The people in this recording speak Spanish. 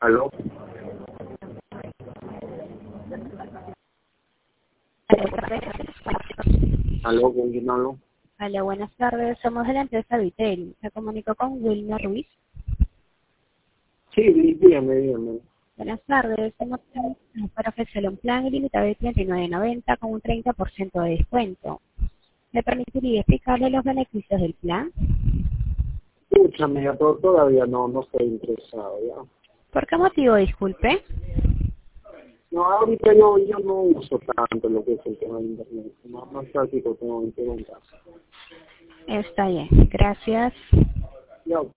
¿Aló? ¿Aló? ¿Con quién hablo? Hola, buenas tardes. Somos de la empresa Vitel. Me comunico con Wilmer Ruiz. Sí, dígame. Buenas tardes. Hemos para ofrecerle un plan ilimitado de 39.90 con un 30% de descuento. ¿Me permitiría explicarle los beneficios del plan? Escúchame, todavía no estoy interesado, ¿ya? ¿Por qué motivo, disculpe? No, ahorita yo no uso tanto lo que es el tema de internet. Más práctico tengo en casa. Está bien. Gracias. Ya,